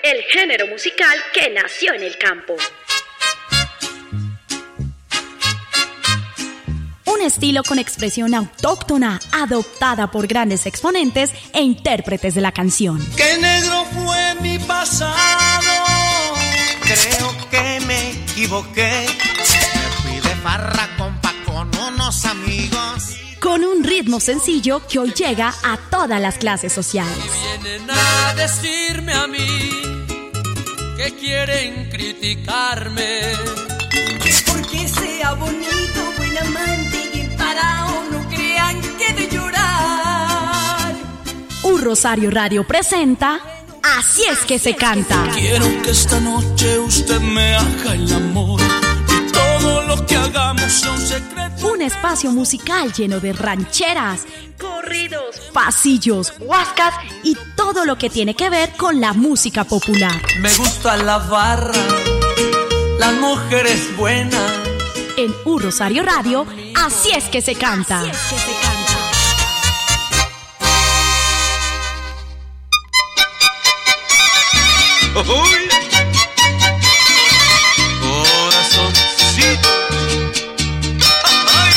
el género musical que nació en el campo. Un estilo con expresión autóctona, adoptada por grandes exponentes e intérpretes de la canción. ¡Qué negro fue mi pasado! Creo que me equivoqué. Me fui de farra, compa, con unos amigos. Con un ritmo sencillo que hoy llega a todas las clases sociales. Y vienen a decirme a mí que quieren criticarme. Porque sea bonito, buen amante y emparado, no crean que de llorar. Un Rosario Radio presenta Así es que se canta. Quiero que esta noche usted me haga el amor y todo lo que hagamos son secretos. Un espacio musical lleno de rancheras, Corridos, pasillos, huascas y todo lo que tiene que ver con la música popular. Me gusta la barra, las mujeres buenas. En Un Rosario Radio, Así es que se canta. Así es que se canta. ¡Uy! Corazoncito. ¡Ay!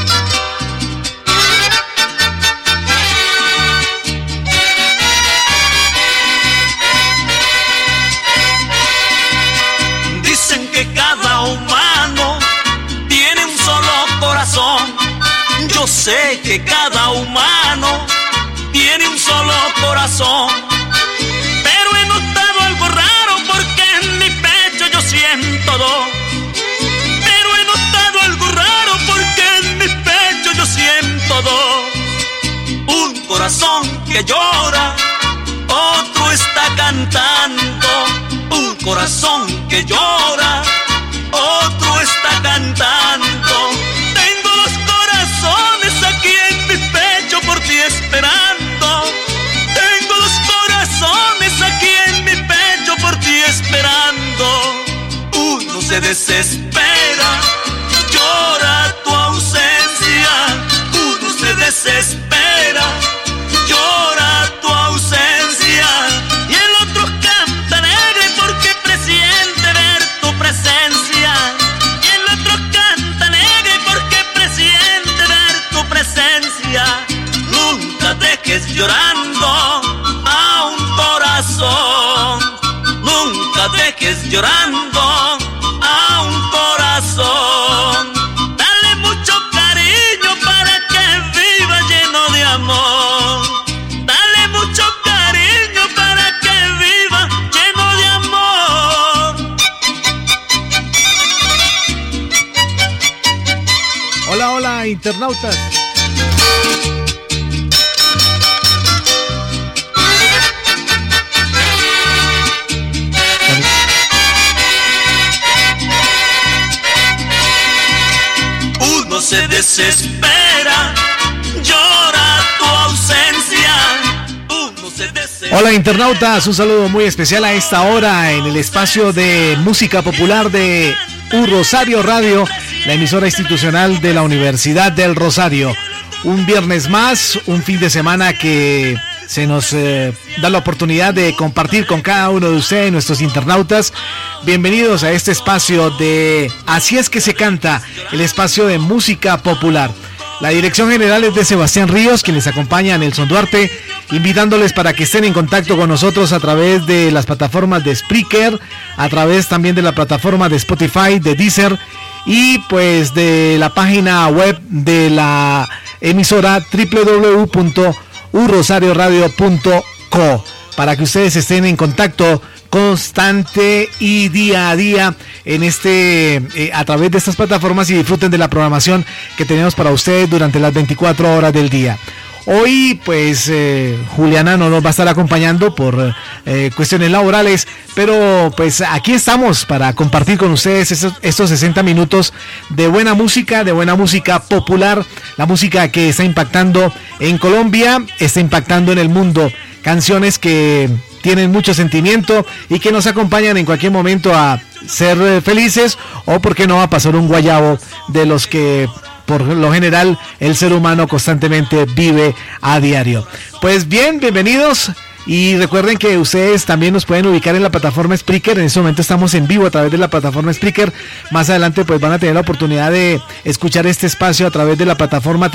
Dicen que cada humano tiene un solo corazón. Yo sé que cada humano tiene un solo corazón. Pero he notado algo raro porque en mi pecho yo siento dos. Pero he notado algo raro porque en mi pecho yo siento dos. Un corazón que llora, otro está cantando. Un corazón que llora, otro está cantando. Tengo dos corazones aquí en mi pecho por ti esperando. Tengo dos corazones aquí en mi pecho por ti esperando. Uno se desespera, llora tu ausencia. Uno se desespera, llora tu ausencia. Y el otro canta alegre porque presiente ver tu presencia. Y el otro canta alegre porque presiente ver tu presencia. Nunca dejes llorando a un corazón. Nunca dejes llorando a un corazón. Dale mucho cariño para que viva lleno de amor. Dale mucho cariño para que viva lleno de amor. Hola, hola, internautas. Uno se desespera, llora tu ausencia. Uno se desespera. Hola, internautas, un saludo muy especial a esta hora en el espacio de música popular de Un Rosario Radio, la emisora institucional de la Universidad del Rosario. Un viernes más, un fin de semana que se nos da la oportunidad de compartir con cada uno de ustedes, nuestros internautas. Bienvenidos a este espacio de Así es que se canta, el espacio de música popular. La dirección general es de Sebastián Ríos, quien les acompaña Nelson Duarte, invitándoles para que estén en contacto con nosotros a través de las plataformas de Spreaker, a través también de la plataforma de Spotify, de Deezer y pues de la página web de la emisora www.urrosarioradio.co, para que ustedes estén en contacto constante y día a día en a través de estas plataformas y disfruten de la programación que tenemos para ustedes durante las 24 horas del día. Hoy pues Juliana no nos va a estar acompañando por cuestiones laborales, pero pues aquí estamos para compartir con ustedes estos 60 minutos de buena música popular, la música que está impactando en Colombia, está impactando en el mundo, canciones que tienen mucho sentimiento y que nos acompañan en cualquier momento a ser felices o, por qué no, a pasar un guayabo de los que por lo general el ser humano constantemente vive a diario. Pues bien, bienvenidos. Y recuerden que ustedes también nos pueden ubicar en la plataforma Spreaker. En este momento estamos en vivo a través de la plataforma Spreaker. Más adelante pues van a tener la oportunidad de escuchar este espacio a través de la plataforma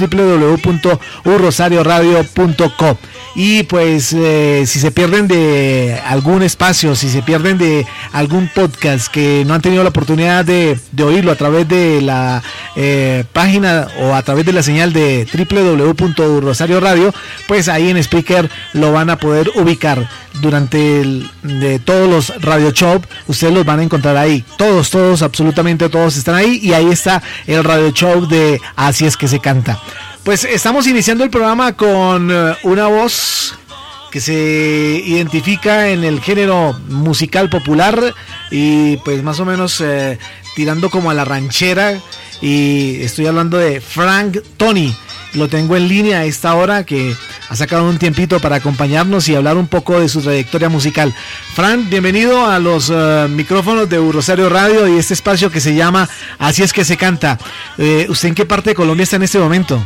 www.urrosarioradio.co. Y pues si se pierden de algún espacio, si se pierden de algún podcast que no han tenido la oportunidad de oírlo a través de la página o a través de la señal de www.urrosarioradio, pues ahí en Spreaker lo van a poder ubicar durante de todos los radio show. Ustedes los van a encontrar ahí, todos, absolutamente todos están ahí, y ahí está el radio show de Así es que se canta. Pues estamos iniciando el programa con una voz que se identifica en el género musical popular y pues más o menos tirando como a la ranchera, y estoy hablando de Frank Tony. Lo tengo en línea a esta hora, que ha sacado un tiempito para acompañarnos y hablar un poco de su trayectoria musical. Frank, bienvenido a los micrófonos de Rosario Radio y este espacio que se llama Así es que se canta. ¿Usted en qué parte de Colombia está en este momento?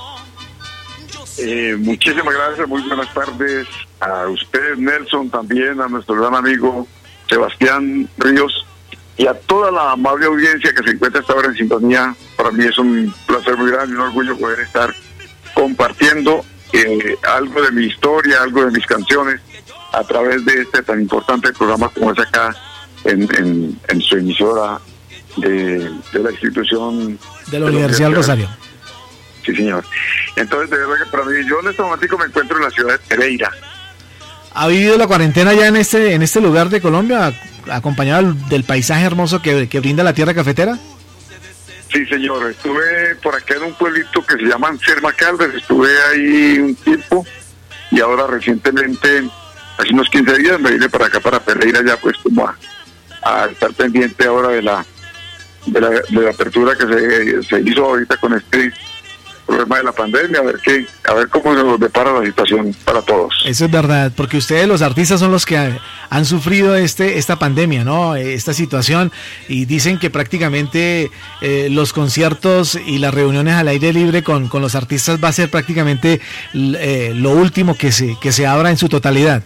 Muchísimas gracias, muy buenas tardes a usted, Nelson, también a nuestro gran amigo Sebastián Ríos y a toda la amable audiencia que se encuentra hasta ahora en sintonía. Para mí es un placer muy grande y un orgullo poder estar compartiendo algo de mi historia, algo de mis canciones a través de este tan importante programa como es acá en su emisora de la institución de la Universidad del Rosario. Sí, señor. Entonces, de verdad que para mí, yo en este momento me encuentro en la ciudad de Pereira. ¿Ha vivido la cuarentena ya en este lugar de Colombia, acompañado del paisaje hermoso que brinda la tierra cafetera? Sí, señor. Estuve por acá en un pueblito que se llama Serma Caldas. Estuve ahí un tiempo y ahora recientemente, hace unos 15 días, me vine para acá, para Pereira, ya pues como a estar pendiente ahora de la apertura que se hizo ahorita con este problema de la pandemia, a ver cómo se nos depara la situación para todos. Eso es verdad, porque ustedes los artistas son los que han sufrido esta pandemia, ¿no? Esta situación, y dicen que prácticamente los conciertos y las reuniones al aire libre con los artistas va a ser prácticamente lo último que se abra en su totalidad.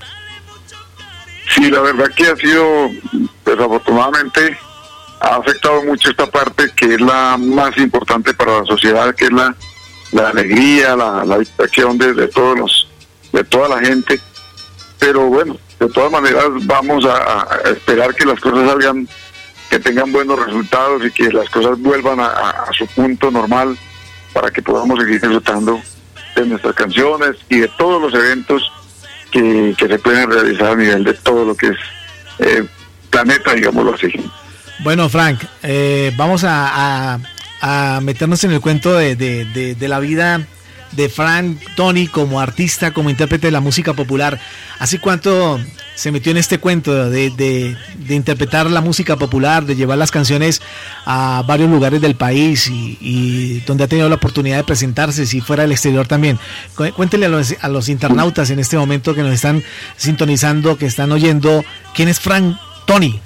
Sí, la verdad que ha sido, desafortunadamente, ha afectado mucho esta parte que es la más importante para la sociedad, que es la alegría, la distracción de toda la gente. Pero bueno, de todas maneras vamos a esperar que las cosas salgan, que tengan buenos resultados y que las cosas vuelvan a su punto normal para que podamos seguir disfrutando de nuestras canciones y de todos los eventos que se pueden realizar a nivel de todo lo que es planeta, digámoslo así. Bueno, Frank, vamos a meternos en el cuento de la vida de Frank Tony como artista, como intérprete de la música popular. ¿Hace cuánto se metió en este cuento de interpretar la música popular, de llevar las canciones a varios lugares del país y donde ha tenido la oportunidad de presentarse, si fuera del exterior también? Cuéntele a los internautas en este momento que nos están sintonizando, que están oyendo, ¿quién es Frank Tony?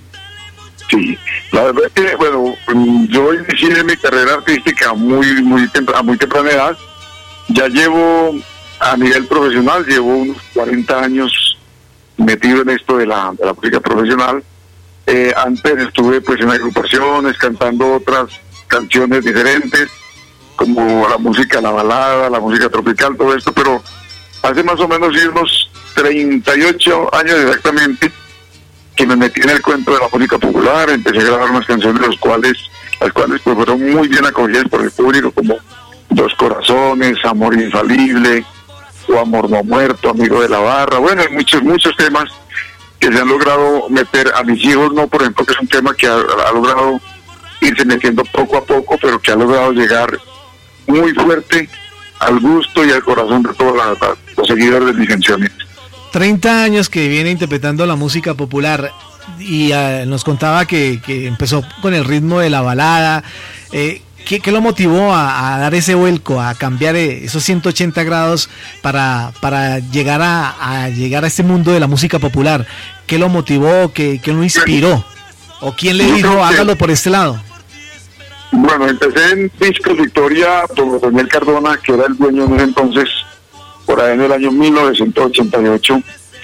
Sí, la verdad es que, bueno, yo inicié mi carrera artística a muy temprana edad. Ya llevo, a nivel profesional, llevo unos 40 años metido en esto de la música profesional. Antes estuve pues en agrupaciones, cantando otras canciones diferentes, como la música, la balada, la música tropical, todo esto, pero hace más o menos unos 38 años exactamente, que me metí en el cuento de la música popular. Empecé a grabar unas canciones las cuales pues fueron muy bien acogidas por el público, como Dos Corazones, Amor Infalible, O Amor No Muerto, Amigo de la Barra. Bueno, hay muchos temas que se han logrado meter. A Mis Hijos No, por ejemplo, que es un tema que ha logrado irse metiendo poco a poco, pero que ha logrado llegar muy fuerte al gusto y al corazón de todos los seguidores de mis canciones. 30 años que viene interpretando la música popular, y nos contaba que empezó con el ritmo de la balada. ¿Qué lo motivó a dar ese vuelco, a cambiar esos 180 grados para llegar a este mundo de la música popular? ¿Qué lo motivó? ¿Qué lo inspiró? ¿O quién le dijo, hágalo por este lado? Bueno, empecé en Discos Victoria por Daniel Cardona, que era el dueño en ese entonces, por ahí en el año 1988.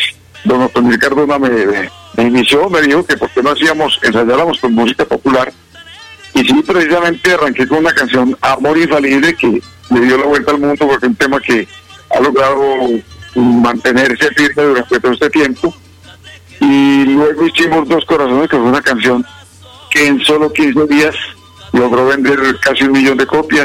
don Antonio Cardona me inició, me dijo que por qué no ensayáramos con música popular. Y sí, precisamente arranqué con una canción, Amor Infalible, que le dio la vuelta al mundo porque es un tema que ha logrado mantenerse firme durante todo este tiempo. Y luego hicimos Dos Corazones, que fue una canción que en solo 15 días logró vender casi 1 millón de copias.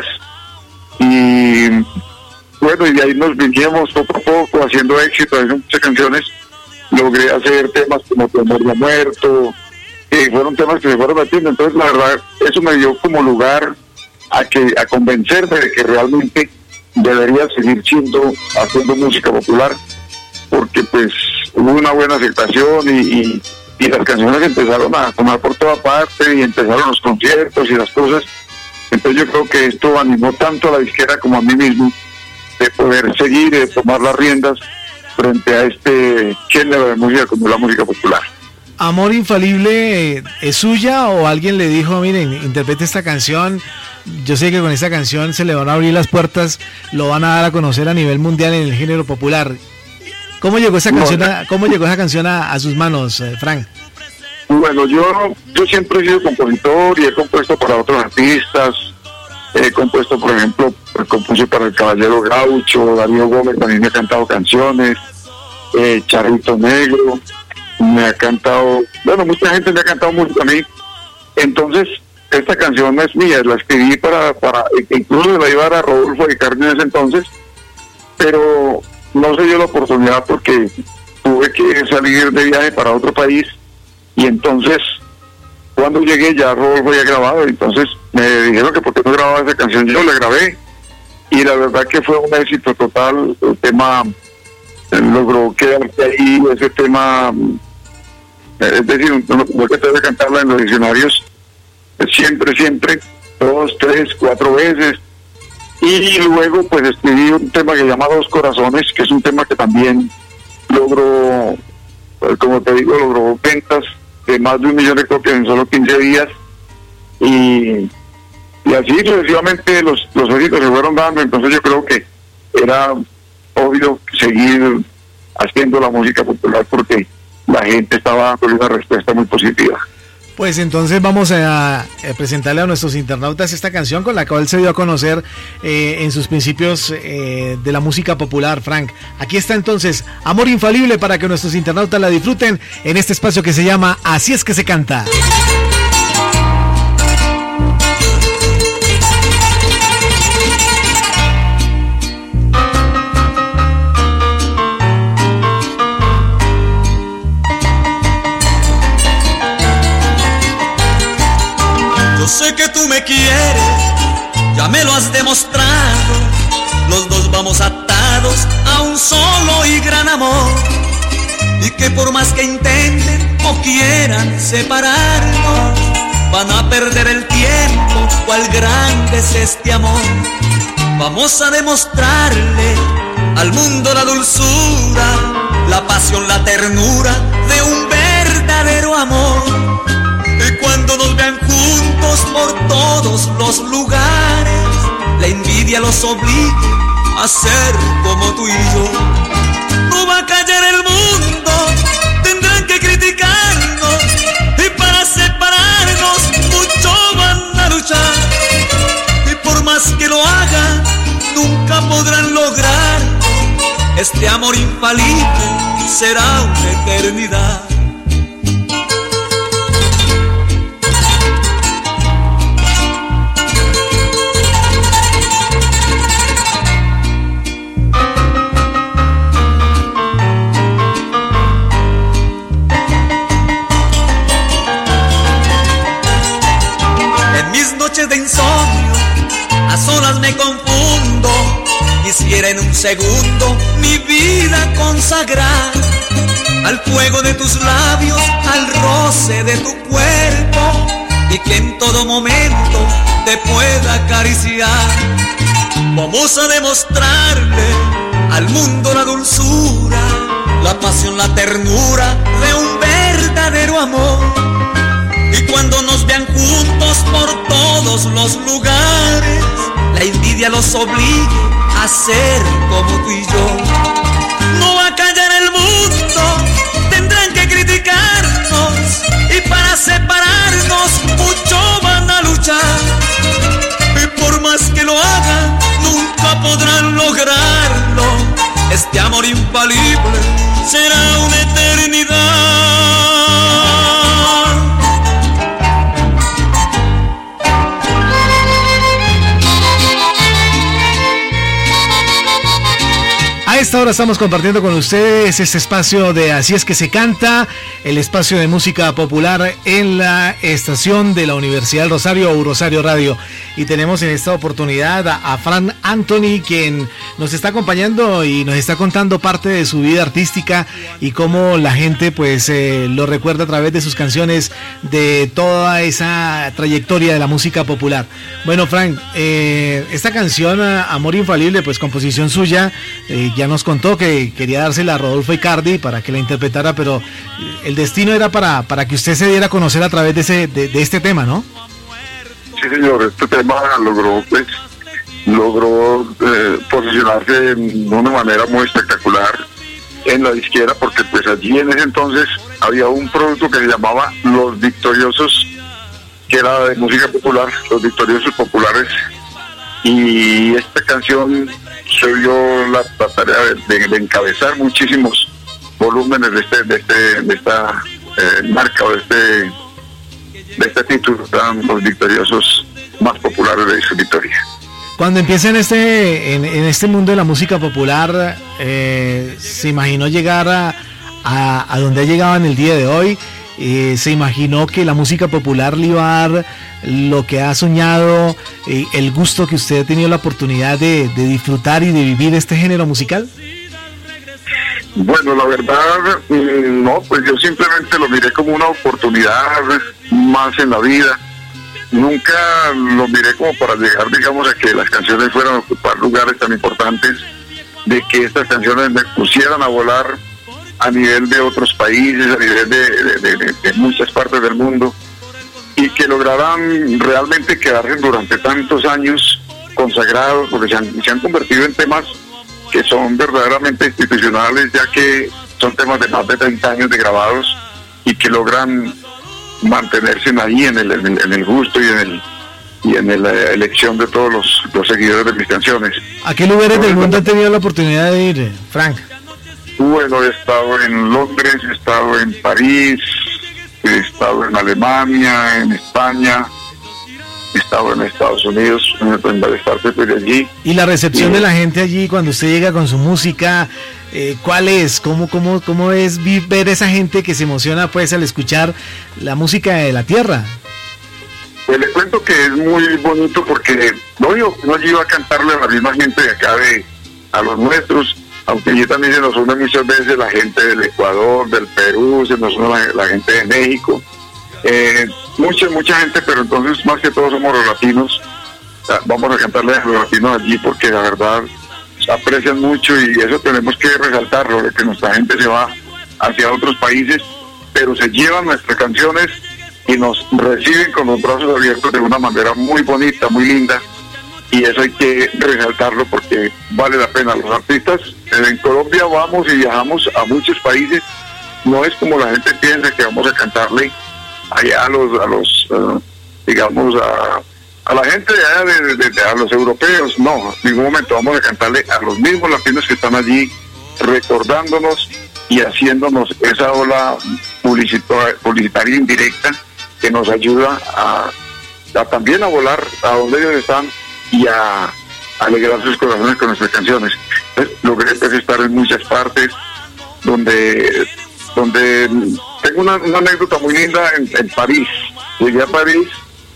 Y bueno, y de ahí nos vinimos poco a poco haciendo éxito, haciendo muchas canciones. Logré hacer temas como Tu amor ya muerto, que fueron temas que se fueron metiendo. Entonces, la verdad, eso me dio como lugar a convencerme de que realmente debería seguir haciendo música popular, porque pues hubo una buena aceptación y las canciones empezaron a sonar por toda parte y empezaron los conciertos y las cosas. Entonces yo creo que esto animó tanto a la disquera como a mí mismo de poder seguir y de tomar las riendas frente a este género de música como la música popular. Amor Infalible, ¿es suya o alguien le dijo, miren, interprete esta canción? Yo sé que con esta canción se le van a abrir las puertas, lo van a dar a conocer a nivel mundial en el género popular. ¿Cómo llegó esa canción a sus manos, Frank? Bueno, yo siempre he sido compositor y he compuesto para otros artistas. He compuesto, por ejemplo, compuse para el Caballero Gaucho, Darío Gómez también me ha cantado canciones, Charrito Negro, me ha cantado, bueno, mucha gente me ha cantado música a mí. Entonces, esta canción no es mía, la escribí para incluso la iba a dar a Rodolfo de Carmen en ese entonces, pero no se dio la oportunidad porque tuve que salir de viaje para otro país, y entonces cuando llegué ya Rodolfo había grabado, entonces me dijeron que por qué no grababa esa canción. Yo la grabé y la verdad que fue un éxito total. El tema logró quedarse ahí, ese tema, es decir, no que debe cantarla en los diccionarios siempre 2, 3, 4 veces. Y luego pues escribí un tema que se llama Dos Corazones, que es un tema que también logró, como te digo, logró ventas de más de 1 millón de copias en solo 15 días. Y así sucesivamente los éxitos se fueron dando. Entonces yo creo que era obvio seguir haciendo la música popular porque la gente estaba dando una respuesta muy positiva. Pues entonces vamos a presentarle a nuestros internautas esta canción con la cual se dio a conocer en sus principios de la música popular, Frank. Aquí está entonces Amor Infalible para que nuestros internautas la disfruten en este espacio que se llama Así es que se canta. Sé que tú me quieres, ya me lo has demostrado. Los dos vamos atados a un solo y gran amor. Y que por más que intenten o quieran separarnos, van a perder el tiempo, cuál grande es este amor. Vamos a demostrarle al mundo la dulzura, la pasión, la ternura de un verdadero amor. Y cuando nos vean juntos por todos los lugares, la envidia los obligue a ser como tú y yo. No va a callar el mundo, tendrán que criticarnos, y para separarnos mucho van a luchar. Y por más que lo hagan, nunca podrán lograr. Este amor infalible será una eternidad. De insomnio, a solas me confundo, quisiera en un segundo mi vida consagrar al fuego de tus labios, al roce de tu cuerpo, y que en todo momento te pueda acariciar. Vamos a demostrarle al mundo la dulzura, la pasión, la ternura de un verdadero amor. Y cuando nos vean juntos por todos los lugares, la envidia los obligue a ser como tú y yo. No va a callar el mundo, amor infalible será una eternidad. A esta hora estamos compartiendo con ustedes este espacio de Así es que se canta, el espacio de música popular en la estación de la Universidad del Rosario o Rosario Radio. Y tenemos en esta oportunidad a Frank Anthony, quien nos está acompañando y nos está contando parte de su vida artística y cómo la gente pues lo recuerda a través de sus canciones, de toda esa trayectoria de la música popular. Bueno, Frank, esta canción Amor Infalible, pues composición suya, ya nos contó que quería dársela a Rodolfo Icardi para que la interpretara, pero el destino era para que usted se diera a conocer a través de este tema, ¿no? Sí, señor, este tema logró posicionarse de una manera muy espectacular en la disquera, porque pues allí en ese entonces había un producto que se llamaba Los Victoriosos, que era de música popular, Los Victoriosos Populares, y esta canción se dio la tarea de encabezar muchísimos volúmenes de esta marca o de este título, eran los victoriosos más populares de su historia. Cuando empieza en este mundo de la música popular, ¿se imaginó llegar a donde ha llegado en el día de hoy? ¿Se imaginó que la música popular le iba a dar lo que ha soñado, el gusto que usted ha tenido la oportunidad de disfrutar y de vivir este género musical? Bueno, la verdad, no, pues yo simplemente lo miré como una oportunidad más en la vida. Nunca lo miré como para llegar, digamos, a que las canciones fueran a ocupar lugares tan importantes, de que estas canciones me pusieran a volar a nivel de otros países, a nivel de muchas partes del mundo, y que lograran realmente quedarse durante tantos años consagrados, porque se han convertido en temas que son verdaderamente institucionales, ya que son temas de más de 30 años de grabados y que logran mantenerse ahí en el gusto y en la elección de todos los seguidores de mis canciones. ¿A qué lugares del mundo han tenido la oportunidad de ir, Frank? Bueno, he estado en Londres, he estado en París, he estado en Alemania, en España, he estado en Estados Unidos, en varias partes de allí. ¿Y la recepción de la gente allí cuando usted llega con su música, cuál es? ¿Cómo es ver esa gente que se emociona pues al escuchar la música de la tierra? Pues le cuento que es muy bonito porque no iba a cantarle a la misma gente de acá a los nuestros, aunque allí también se nos une muchas veces la gente del Ecuador, del Perú, se nos une la gente de México, mucha gente, pero entonces más que todo somos los latinos. Vamos a cantarle a los latinos allí porque la verdad aprecian mucho y eso tenemos que resaltarlo, de que nuestra gente se va hacia otros países, pero se llevan nuestras canciones y nos reciben con los brazos abiertos de una manera muy bonita, muy linda, y eso hay que resaltarlo porque vale la pena. Los artistas en Colombia vamos y viajamos a muchos países, no es como la gente piensa que vamos a cantarle allá a la gente de allá, a los europeos, no, en ningún momento vamos a cantarle a los mismos latinos que están allí, recordándonos y haciéndonos esa ola publicitaria indirecta que nos ayuda a también a volar a donde ellos están y a alegrar sus corazones con nuestras canciones. Entonces, logré estar en muchas partes donde tengo una anécdota muy linda en París. Llegué a París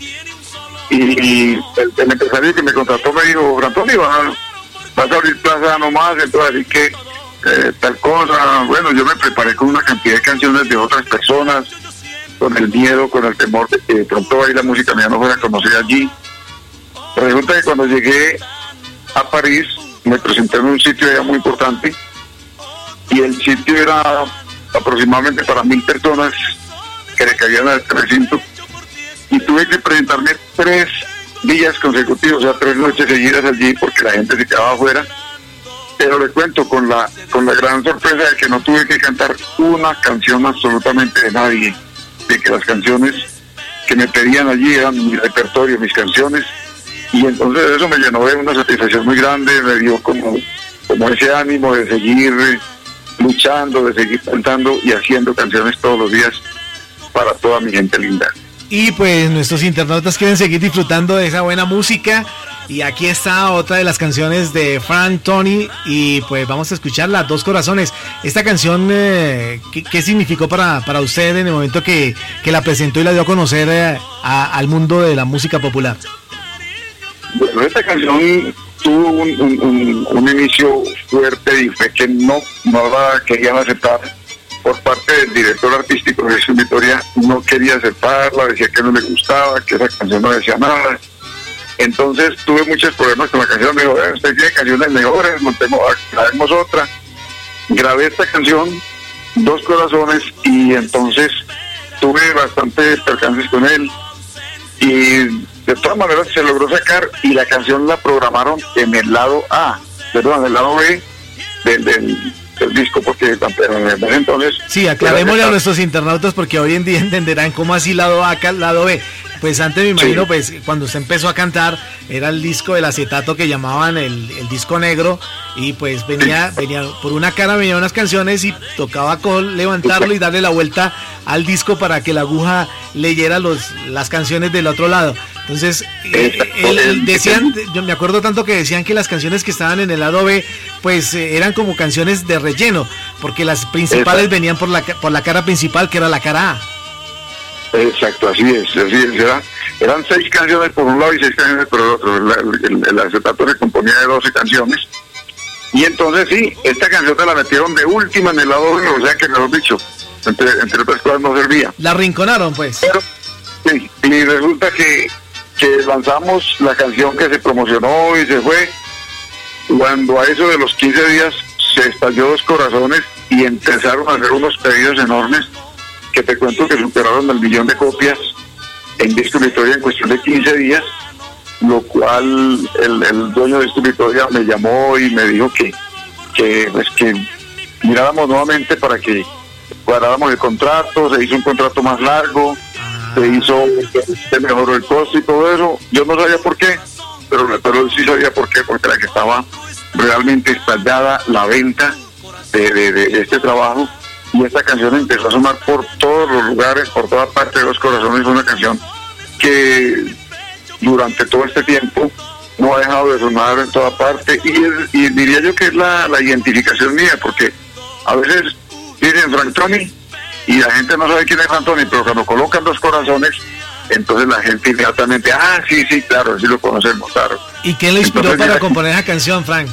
y el empresario que me contrató me dijo: Antonio, vas a abrir plaza nomás, entonces así que tal cosa. Bueno, yo me preparé con una cantidad de canciones de otras personas, con el miedo, con el temor de que de pronto ahí la música mía no fuera conocida allí. Resulta que cuando llegué a París me presenté en un sitio allá muy importante y el sitio era aproximadamente para 1,000 personas que le cabían al recinto, y tuve que presentarme 3 días consecutivos, o sea, 3 noches seguidas allí porque la gente se quedaba afuera. Pero le cuento con la gran sorpresa de que no tuve que cantar una canción absolutamente de nadie, de que las canciones que me pedían allí eran mi repertorio, mis canciones, y entonces eso me llenó de una satisfacción muy grande, me dio como como ese ánimo de seguir luchando, de seguir cantando y haciendo canciones todos los días para toda mi gente linda. Y pues nuestros internautas quieren seguir disfrutando de esa buena música. Y aquí está otra de las canciones de Frank Tony. Y pues vamos a escucharla, Dos Corazones. Esta canción, ¿qué significó para usted en el momento que la presentó y la dio a conocer al mundo de la música popular? Bueno, esta canción tuvo un inicio fuerte y fue que no la querían aceptar por parte del director artístico de Jesús Vitoria. No quería aceptarla, decía que no le gustaba, que esa canción no decía nada. Entonces tuve muchos problemas con la canción. Me dijo, usted tiene canciones mejores, grabemos otra. Grabé esta canción, Dos Corazones, y entonces tuve bastantes percances con él. Y de todas maneras se logró sacar, y la canción la programaron en el lado A, perdón, en el lado B del disco, porque entonces... Sí, aclarémosle a nuestros internautas, porque hoy en día entenderán cómo así lado A, lado B. Pues antes me imagino, sí, pues cuando usted empezó a cantar, era el disco del acetato que llamaban el disco negro, y pues venía por una cara venían unas canciones y tocaba levantarlo y darle la vuelta al disco para que la aguja leyera las canciones del otro lado. Entonces, decían, yo me acuerdo tanto que decían que las canciones que estaban en el lado B, pues eran como canciones de relleno, porque las principales venían por la cara principal, que era la cara A. Exacto, así es. Eran 6 canciones por un lado y 6 canciones por el otro. El acetato se componía de 12 canciones. Y entonces sí, esta canción te la metieron de última en el lado B, o sea que, mejor dicho, entre otras cosas no servía. La arrinconaron, pues. Pero, sí, y resulta que lanzamos la canción que se promocionó y se fue. Cuando a eso de los 15 días se estalló Dos Corazones y empezaron a hacer unos pedidos enormes, que te cuento que superaron el 1.000.000 de copias en Disco Vitoria en cuestión de 15 días, lo cual el dueño de Disco Vitoria me llamó y me dijo que miráramos nuevamente para que cuadráramos el contrato. Se hizo un contrato más largo, se mejoró el costo y todo eso. Yo no sabía por qué, pero él sí sabía por qué, porque era que estaba realmente estallada la venta de este trabajo. Y esta canción empezó a sonar por todos los lugares, por toda parte de Dos Corazones. Fue una canción que durante todo este tiempo no ha dejado de sonar en toda parte, y diría yo que es la identificación mía, porque a veces dicen Frank Tony y la gente no sabe quién es Frank Tony, pero cuando colocan Dos Corazones, entonces la gente inmediatamente, sí, claro, sí lo conocemos, claro. ¿Y qué le inspiró para componer esa canción, Frank?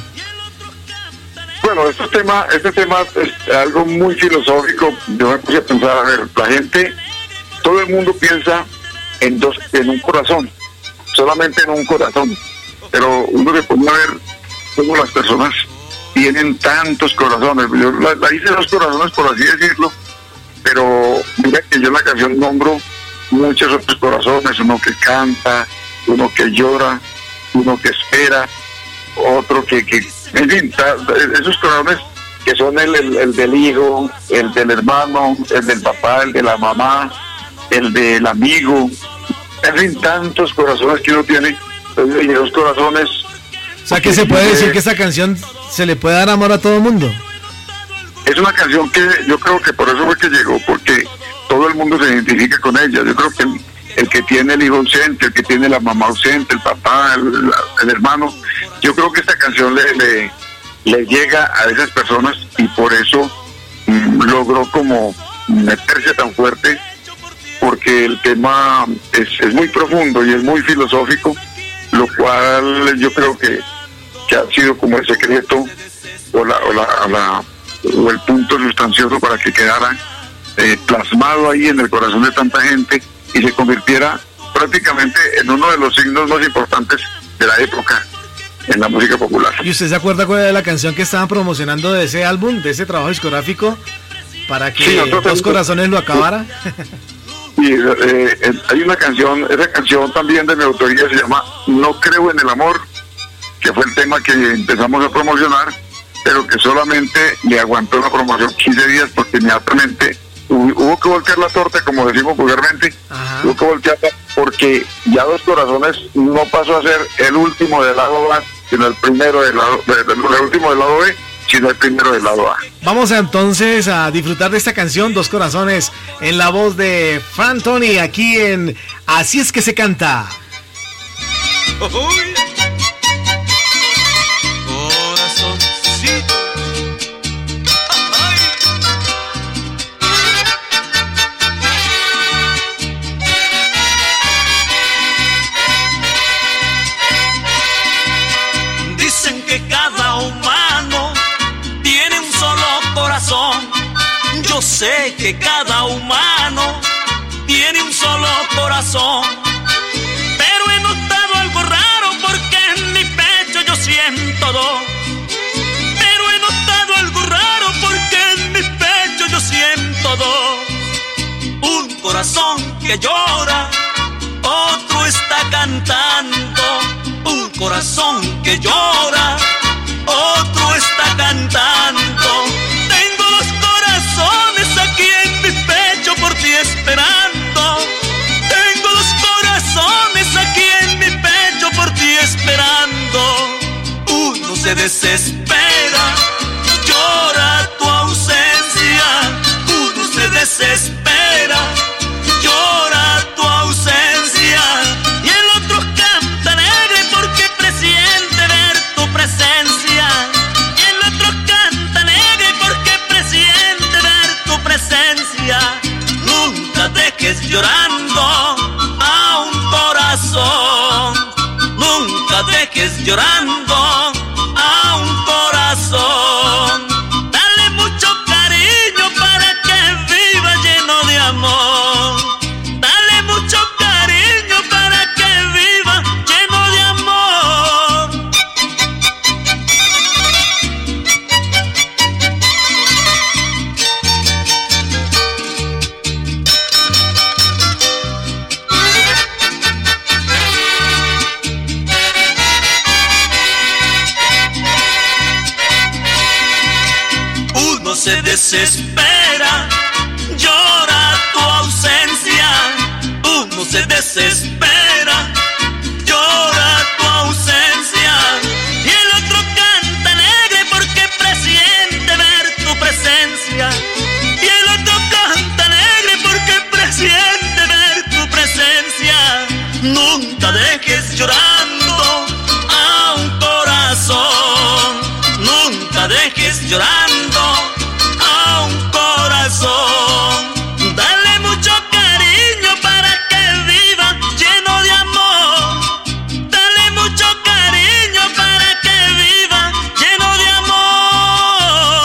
Bueno, este tema es algo muy filosófico. Yo me puse a pensar, a ver, la gente, todo el mundo piensa en un corazón, solamente en un corazón, pero uno se pone a ver cómo las personas tienen tantos corazones. Yo la hice Dos Corazones, por así decirlo, pero mira que yo en la canción nombro muchos otros corazones: uno que canta, uno que llora, uno que espera, otro que en fin, esos corazones que son el del hijo, el del hermano, el del papá, el de la mamá, el del amigo, en fin, tantos corazones que uno tiene. Y Dos Corazones. O sea, que se puede decir que esta canción se le puede dar amor a todo el mundo. Es una canción que yo creo que por eso fue que llegó, porque todo el mundo se identifica con ella. Yo creo que el que tiene el hijo ausente, el que tiene la mamá ausente, el papá, el hermano, yo creo que esta canción le llega a esas personas, y por eso logró como meterse tan fuerte, porque el tema es muy profundo y es muy filosófico, lo cual yo creo que ha sido como el secreto o el punto sustancioso para que quedara plasmado ahí en el corazón de tanta gente y se convirtiera prácticamente en uno de los signos más importantes de la época en la música popular. ¿Y usted se acuerda cuál era la canción que estaban promocionando de ese álbum, de ese trabajo discográfico, para que Dos Corazones lo acabara? Sí, hay una canción, esa canción también de mi autoría se llama No Creo en el Amor, que fue el tema que empezamos a promocionar, pero que solamente le aguantó la promoción 15 días, porque inmediatamente hubo que voltear la torta, como decimos vulgarmente. Ajá. Hubo que voltearla porque ya Dos Corazones no pasó a ser el último del lado A, sino el primero del lado, el último del lado B, sino el primero del lado A. Vamos entonces a disfrutar de esta canción, Dos Corazones, en la voz de Fran Tony, aquí en Así es que se canta. Corazoncito. Dicen que cada humano tiene un solo corazón. Yo sé que cada humano tiene un solo corazón. Pero he notado algo raro porque en mi pecho yo siento dos. Pero he notado algo raro porque en mi pecho yo siento dos. Un corazón que llora, otro está cantando. Un corazón que llora, otro está cantando. Tengo dos corazones aquí en mi pecho por ti esperando. Tengo dos corazones aquí en mi pecho por ti esperando. Uno se desespera, llora tu ausencia. Uno se desespera, llora tu ausencia. Y el otro canta alegre porque presiente ver tu presencia. Y el otro canta alegre porque presiente ver tu presencia. Nunca dejes llorando a un corazón. Nunca dejes llorando a un corazón. Dale mucho cariño para que viva lleno de amor. Dale mucho cariño para que viva lleno de amor. Uno se desespera, llora tu ausencia. Uno se desespera, llora tu ausencia. Y el otro canta alegre porque presiente ver tu presencia. Y el otro canta alegre porque presiente ver tu presencia. Nunca dejes llorando a un corazón. Nunca dejes llorando a un corazón. Dale mucho cariño para que viva lleno de amor. Dale mucho cariño para que viva lleno de amor.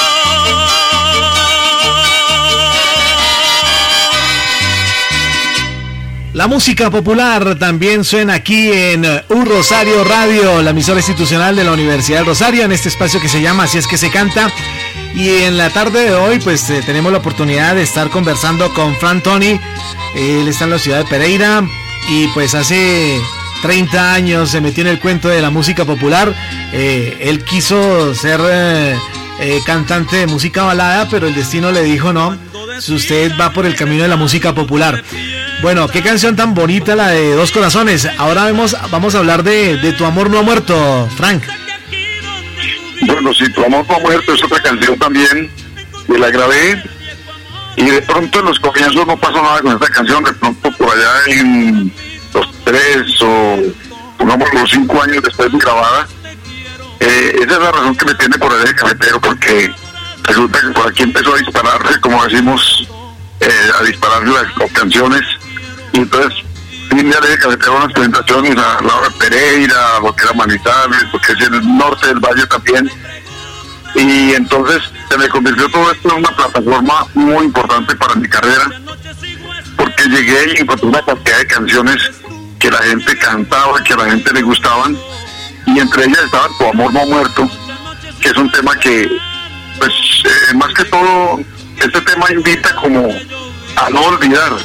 La música popular también suena aquí en U Rosario Radio, la emisora institucional de la Universidad del Rosario, en este espacio que se llama Así es que se canta. Y en la tarde de hoy pues tenemos la oportunidad de estar conversando con Fran Tony. Él está en la ciudad de Pereira y pues hace 30 años se metió en el cuento de la música popular. Él quiso ser cantante de música balada, pero el destino le dijo no, si usted va por el camino de la música popular. Bueno, qué canción tan bonita la de Dos Corazones. Ahora vamos a hablar de Tu Amor No Ha Muerto, Frank. Bueno, sí, Tu Amor No Ha Muerto es otra canción también, que la grabé, y de pronto en los comienzos no pasó nada con esta canción. De pronto por allá en los 3 o pongamos los 5 años después de grabada, esa es la razón que me tiene por el cafetero, porque resulta que por aquí empezó a dispararse, como decimos, a dispararse las canciones. Y entonces vine a leer cafetero unas presentaciones a Laura Pereira, lo que era Manizales, lo que es el norte del valle también. Y entonces se me convirtió todo esto en una plataforma muy importante para mi carrera, porque llegué y encontré una cantidad de canciones que la gente cantaba, que a la gente le gustaban, y entre ellas estaba Tu Amor No Ha Muerto, que es un tema que, pues, más que todo, este tema invita como a no olvidar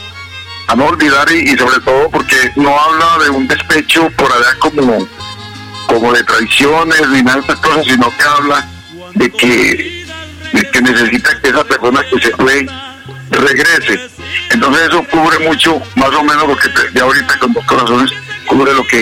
y sobre todo porque no habla de un despecho por allá como de traiciones ni nada de estas cosas, sino que habla de que necesita que esa persona que se fue regrese. Entonces eso cubre mucho, más o menos lo que ya ahorita con Dos Corazones cubre lo que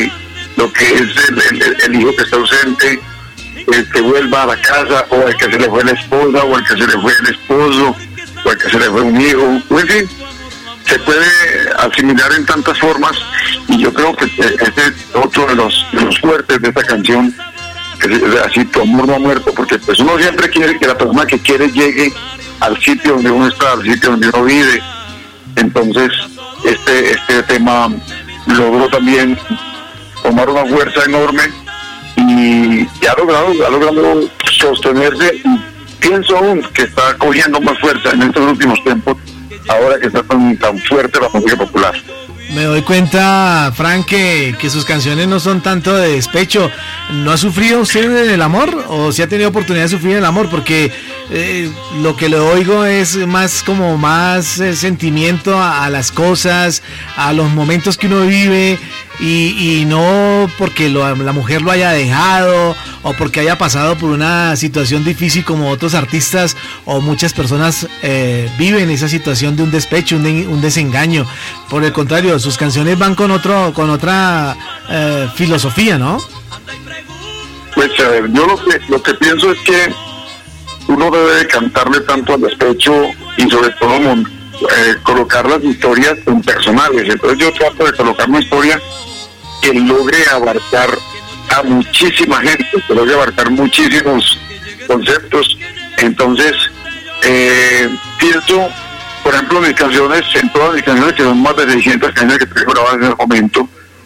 lo que es el hijo que está ausente, el que vuelva a la casa, o el que se le fue la esposa, o el que se le fue el esposo, o el que se le fue un hijo, en fin, se puede asimilar en tantas formas, y yo creo que este es otro de los fuertes de esta canción, que es así, tu amor no ha muerto, porque pues uno siempre quiere que la persona que quiere llegue al sitio donde uno está, al sitio donde uno vive. Entonces este tema logró también tomar una fuerza enorme y ha logrado sostenerse, y pienso aún que está cogiendo más fuerza en estos últimos tiempos, ahora que está tan fuerte la música popular. Me doy cuenta, Frank, que sus canciones no son tanto de despecho. ¿No ha sufrido usted en el amor? ¿O si ha tenido oportunidad de sufrir en el amor? Porque lo que le oigo es más sentimiento a las cosas, a los momentos que uno vive, y no porque la mujer lo haya dejado o porque haya pasado por una situación difícil como otros artistas o muchas personas viven esa situación de un despecho, un desengaño. Por el contrario, sus canciones van con otra filosofía, ¿no? Pues yo lo que pienso es que uno debe cantarle tanto al despecho y sobre todo colocar las historias en personales. Entonces yo trato de colocar una historia que logre abarcar a muchísima gente, que logre abarcar muchísimos conceptos. Entonces pienso, por ejemplo, mis canciones, en todas mis canciones, que son más de 600 canciones que tengo grabadas en el momento,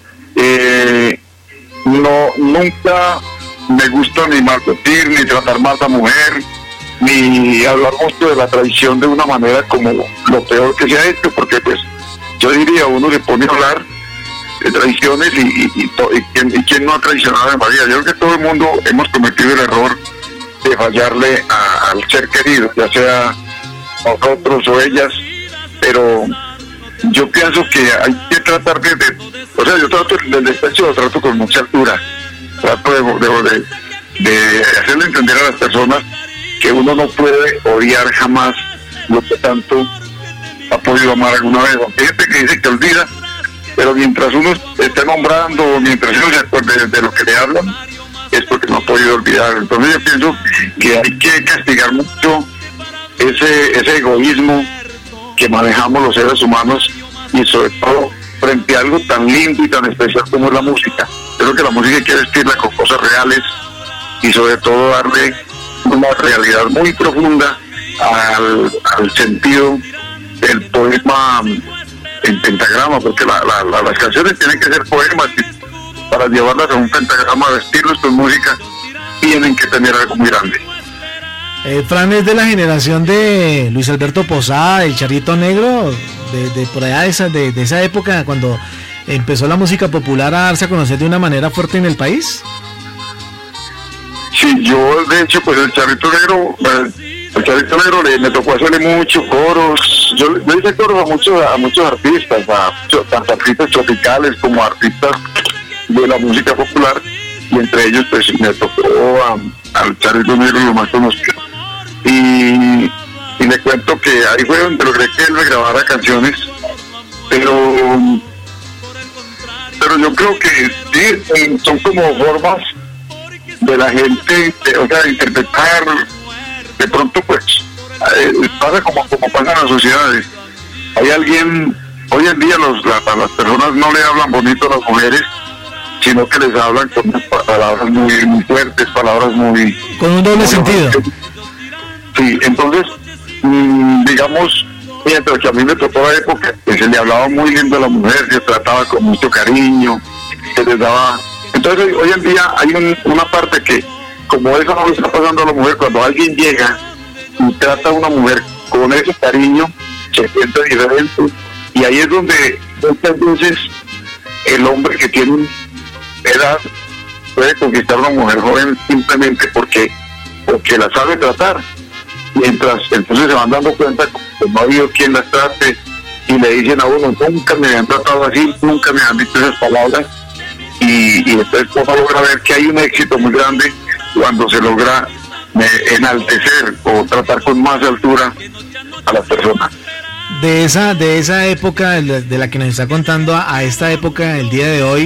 nunca me gusta ni maltratar, ni tratar mal a la mujer, ni hablar mucho de la traición de una manera como lo peor que se ha hecho, porque pues yo diría, uno se pone a hablar de traiciones y quién no ha traicionado en María. Yo creo que todo el mundo hemos cometido el error de fallarle al ser querido, ya sea nosotros o ellas, pero yo pienso que hay que tratar yo trato del despecho, lo trato con mucha altura, trato de hacerle entender a las personas que uno no puede odiar jamás lo que tanto ha podido amar alguna vez. Hay gente que dice que olvida, pero mientras uno esté nombrando, mientras uno se acuerde de lo que le hablan, es porque no ha podido olvidar. Entonces yo pienso que hay que castigar mucho ese egoísmo que manejamos los seres humanos, y sobre todo frente a algo tan lindo y tan especial como es la música. Creo que la música hay que vestirla con cosas reales y sobre todo darle una realidad muy profunda al sentido del poema en pentagrama, porque las canciones tienen que ser poemas, y para llevarlas a un pentagrama, vestirlos con música, tienen que tener algo muy grande. Fran es de la generación de Luis Alberto Posada, el Charrito Negro, de por allá de esa época, cuando empezó la música popular a darse a conocer de una manera fuerte en el país. Sí, yo de hecho pues el Charrito Negro me tocó hacerle muchos coros. Yo hice coros a muchos artistas, tanto artistas tropicales como artistas de la música popular, y entre ellos pues me tocó al Charrito Negro, lo más conocido. Y le cuento que ahí fue donde logré que él me grabara canciones, pero yo creo que sí, son como formas de la gente, de interpretar. De pronto pues pasa como pasa en las sociedades. Hay alguien, hoy en día las personas no le hablan bonito a las mujeres, sino que les hablan con palabras muy, muy fuertes, palabras muy... con un doble sentido. Sí, entonces, digamos, mientras que a mí me tocó la época que se le hablaba muy lindo a la mujer, se trataba con mucho cariño, se les daba... Entonces hoy en día hay una parte que, como eso no le está pasando a la mujer, cuando alguien llega y trata a una mujer con ese cariño, se siente diferente, y ahí es donde muchas veces el hombre que tiene edad puede conquistar a una mujer joven simplemente porque la sabe tratar, mientras entonces se van dando cuenta que no ha habido quien las trate, y le dicen a uno, nunca me han tratado así, nunca me han dicho esas palabras, y entonces uno logra ver que hay un éxito muy grande cuando se logra enaltecer o tratar con más altura a las personas. De esa época de la que nos está contando a esta época, el día de hoy,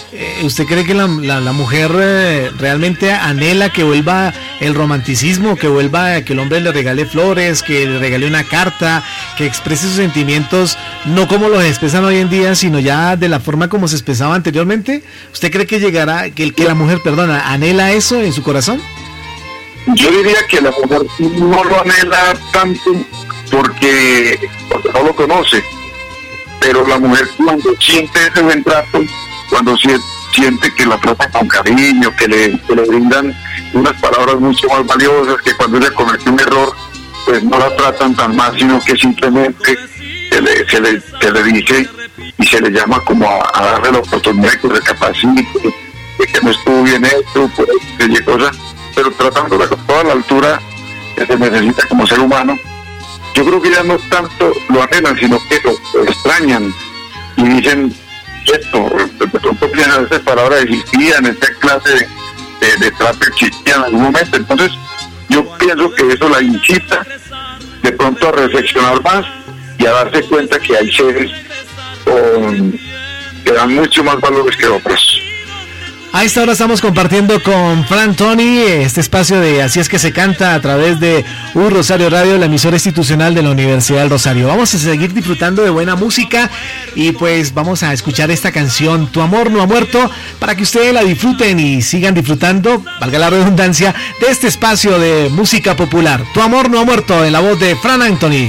¿usted cree que la mujer realmente anhela que vuelva el romanticismo, que vuelva, que el hombre le regale flores, que le regale una carta, que exprese sus sentimientos, no como los expresan hoy en día, sino ya de la forma como se expresaba anteriormente? ¿Usted cree que llegará, que la mujer, anhela eso en su corazón? Yo diría que la mujer no lo anhela tanto porque no lo conoce, pero la mujer cuando siente ese buen trato, cuando siente que la tratan con cariño, que le brindan unas palabras mucho más valiosas, que cuando ella comete un error, pues no la tratan tan mal, sino que simplemente se le dice y se le llama como a darle la oportunidad de que recapacite, de que no estuvo bien hecho, pues, de cosas, pero tratándola con toda la altura que se necesita como ser humano. Yo creo que ya no tanto lo anhelan, sino que lo extrañan y dicen esto, de pronto piensan esas palabras existían, esta clase de trato existía en algún momento. Entonces yo pienso que eso la incita de pronto a reflexionar más y a darse cuenta que hay seres que dan mucho más valores que otros. A esta hora estamos compartiendo con Fran Tony este espacio de Así es que se canta a través de Rosario Radio, la emisora institucional de la Universidad del Rosario. Vamos a seguir disfrutando de buena música y pues vamos a escuchar esta canción, Tu amor no ha muerto, para que ustedes la disfruten y sigan disfrutando, valga la redundancia, de este espacio de música popular. Tu amor no ha muerto, en la voz de Fran Anthony.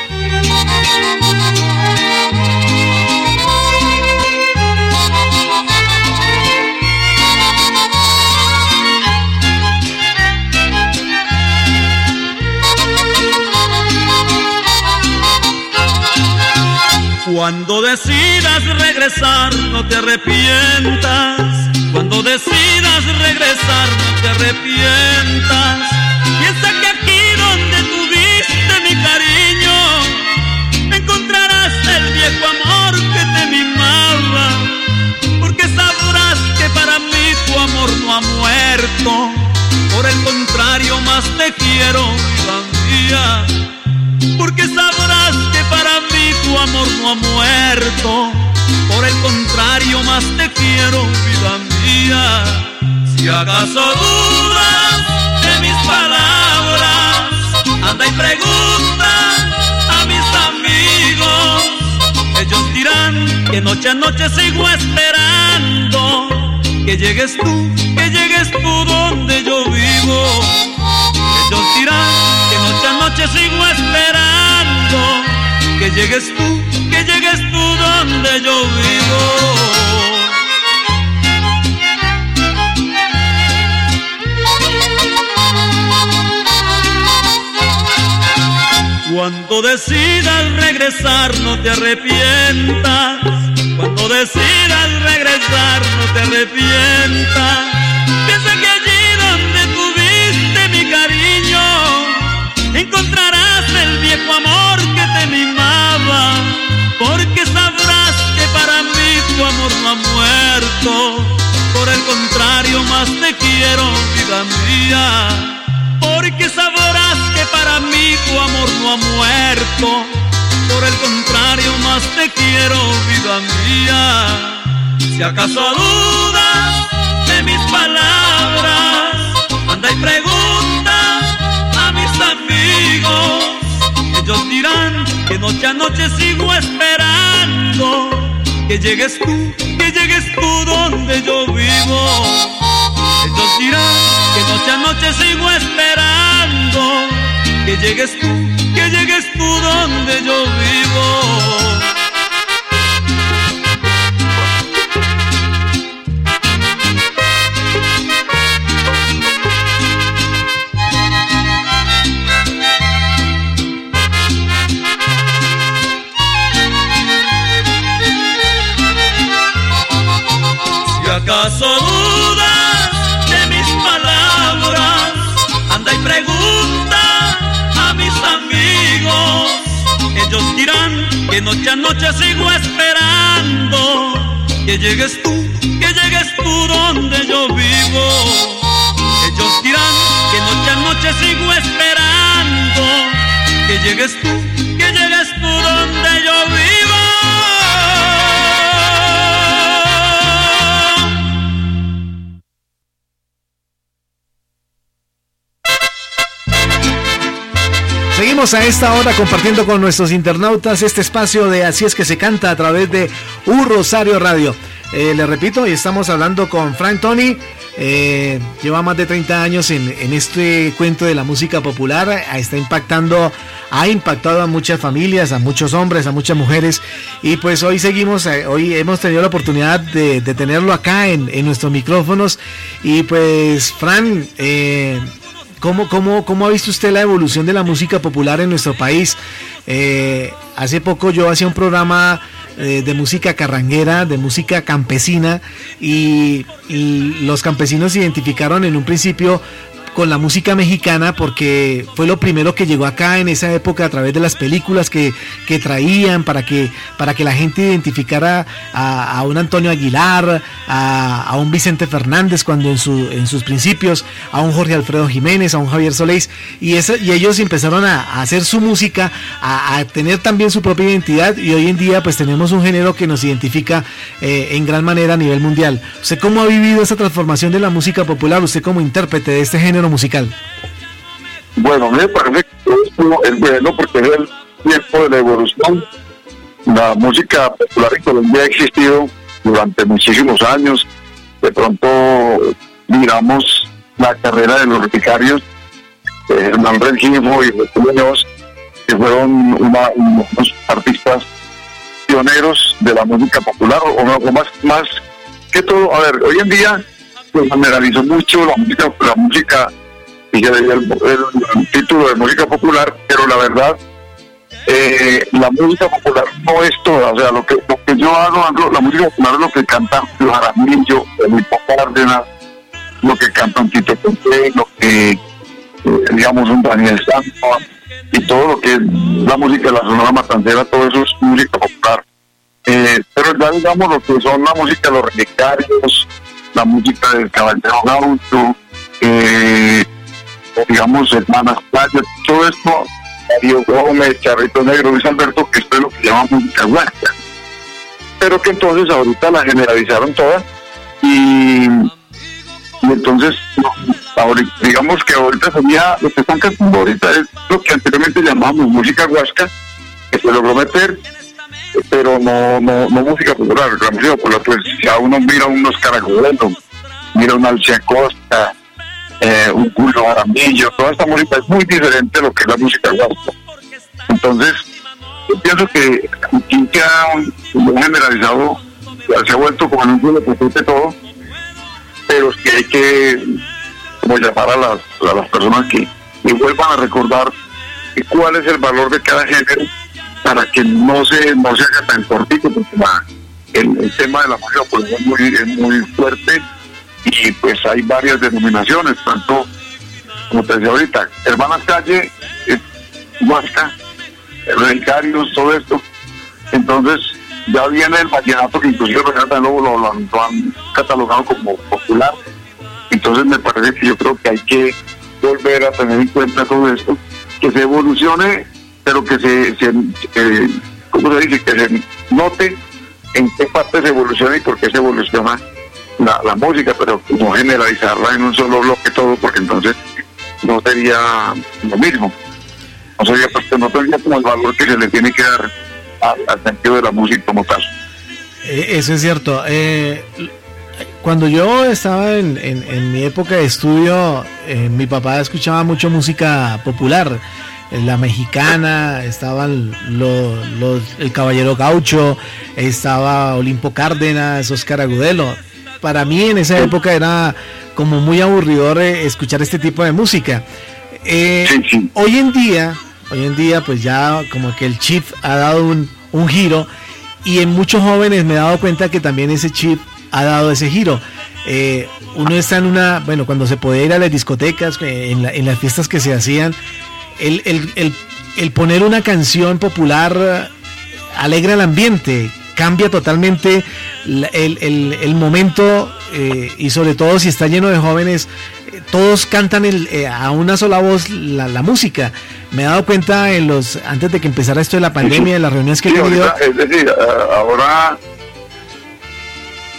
Cuando decidas regresar, no te arrepientas. Cuando decidas regresar, no te arrepientas. Piensa que aquí donde tuviste mi cariño, encontrarás el viejo amor que te mimaba. Porque sabrás que para mí tu amor no ha muerto. Por el contrario, más te quiero, vida mía. Porque sabrás que para mí tu amor no ha muerto. Por el contrario, más te quiero, vida mía. Si acaso dudas de mis palabras, anda y pregunta a mis amigos. Ellos dirán que noche a noche sigo esperando que llegues tú donde yo vivo. Ellos dirán que noche a noche sigo esperando que llegues tú donde yo vivo. Cuando decidas regresar, no te arrepientas. Cuando decidas regresar, no te arrepientas. Piensa que allí donde tuviste mi cariño, encontrarás el viejo amor que te mimaba. Porque sabrás que para mí tu amor no ha muerto. Por el contrario, más te quiero, vida mía. Porque sabrás que para mí tu amor no ha muerto. Por el contrario, más te quiero, vida mía. Si acaso dudas de mis palabras, anda y pregunta a mis amigos. Ellos dirán que noche a noche sigo esperando que llegues tú donde yo vivo. Ellos dirán que noche a noche sigo esperando que llegues tú donde yo vivo. Si acaso dudas de mis palabras, anda y pregunta a mis amigos. Ellos dirán que noche a noche sigo esperando que llegues tú donde yo vivo. Ellos dirán que noche a noche sigo esperando que llegues tú donde yo vivo. Seguimos a esta hora compartiendo con nuestros internautas este espacio de Así es que se canta a través de Rosario Radio. Le repito, y estamos hablando con Frank Tony. Lleva más de 30 años en este cuento de la música popular. Ha impactado a muchas familias, a muchos hombres, a muchas mujeres. Y pues hoy hoy hemos tenido la oportunidad de tenerlo acá en nuestros micrófonos. Y pues, Fran, ¿cómo ha visto usted la evolución de la música popular en nuestro país? Hace poco yo hacía un programa de música carranguera, de música campesina, y los campesinos se identificaron en un principio con la música mexicana porque fue lo primero que llegó acá en esa época a través de las películas que traían para que la gente identificara a un Antonio Aguilar, a un Vicente Fernández cuando en sus principios, a un Jorge Alfredo Jiménez, a un Javier Solís, y ellos empezaron a hacer su música, a tener también su propia identidad, y hoy en día pues tenemos un género que nos identifica en gran manera a nivel mundial. ¿Usted cómo ha vivido esa transformación de la música popular, usted como intérprete de este género musical? Bueno, me parece que es bueno porque es el tiempo de la evolución. La música popular en Colombia ha existido durante muchísimos años. De pronto miramos la carrera de los Vicarios, Hernán Rengifo y Roberto Muñoz, que fueron unos artistas pioneros de la música popular, o más que todo. A ver, hoy en día se generalizó mucho la música, y el título de música popular, pero la verdad, la música popular no es toda. O sea, lo que yo hago, la música popular es lo que canta Jaramillo, Felipe Cárdenas, lo que canta un Tito Puente, lo que, digamos, un Daniel Santos, y todo lo que es la música de la Sonora Matancera, todo eso es música popular. Pero ya digamos lo que son la música de los relicarios, la música del Caballero Gaucho, digamos, Hermanas Playas, todo esto, Darío Gómez, Charrito Negro, Luis Alberto, que esto es lo que llaman música huasca, pero que entonces ahorita la generalizaron todas, y entonces, digamos que ahorita sería, lo que están cantando ahorita es lo que anteriormente llamábamos música huasca, que se logró meter, pero no música popular. La música popular, pues ya uno mira unos Caracolelos, mira un Alcia Costa, un Julio Jaramillo, toda esta música es muy diferente a lo que es la música huasca. Entonces, yo pienso que aquí que ha generalizado, se ha vuelto como en un solo paquete todo, pero es que hay que como llamar a las personas que vuelvan a recordar cuál es el valor de cada género, para que no se haga tan cortito, porque el tema de la música pues, es muy fuerte, y pues hay varias denominaciones, tanto como te decía ahorita, Hermanas Calle, Huasca, Relicarios, todo esto. Entonces ya viene el vallenato, que inclusive lo han catalogado como popular. Entonces me parece que yo creo que hay que volver a tener en cuenta todo esto, que se evolucione, pero que ¿cómo se dice? Que se note en qué parte se evoluciona y por qué se evoluciona la música, pero no generalizarla en un solo bloque todo, porque entonces no sería lo mismo. No sería, pues, no tendría como el valor que se le tiene que dar al sentido de la música como tal. Eso es cierto. Cuando yo estaba en mi época de estudio, mi papá escuchaba mucho música popular, la mexicana, estaban el Caballero Gaucho, estaba Olimpo Cárdenas, Óscar Agudelo. Para mí en esa época era como muy aburridor escuchar este tipo de música. Sí. Hoy en día pues ya como que el chip ha dado un giro, y en muchos jóvenes me he dado cuenta que también ese chip ha dado ese giro. Uno está cuando se podía ir a las discotecas, en las fiestas que se hacían, el poner una canción popular alegra el ambiente, cambia totalmente el momento, y sobre todo si está lleno de jóvenes, todos cantan a una sola voz la música. Me he dado cuenta antes de que empezara esto de la pandemia, en las reuniones que he tenido. Ahorita, es decir, ahora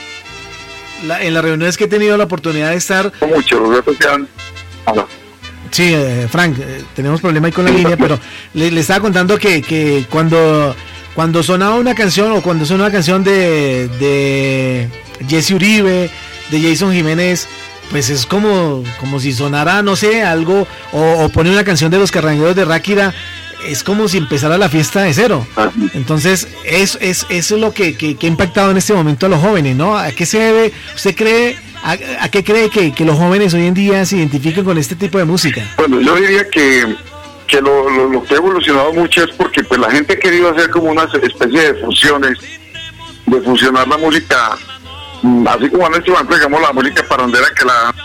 en las reuniones que he tenido la oportunidad de estar, mucho, los retos que han... Sí, Frank, tenemos problema ahí con la línea, pero le estaba contando que cuando sonaba una canción o cuando suena una canción de Jesse Uribe, de Jason Jiménez, pues es como si sonara, no sé, algo, o pone una canción de los Carrangueros de Ráquira, es como si empezara la fiesta de cero. Entonces, eso es lo que ha impactado en este momento a los jóvenes, ¿no? ¿A qué se debe? ¿Usted cree, a qué cree que los jóvenes hoy en día se identifican con este tipo de música? Bueno, yo diría que lo que ha evolucionado mucho es porque pues la gente ha querido hacer como una especie de fusiones, de fusionar la música, así como en este momento digamos la música parrandera que la...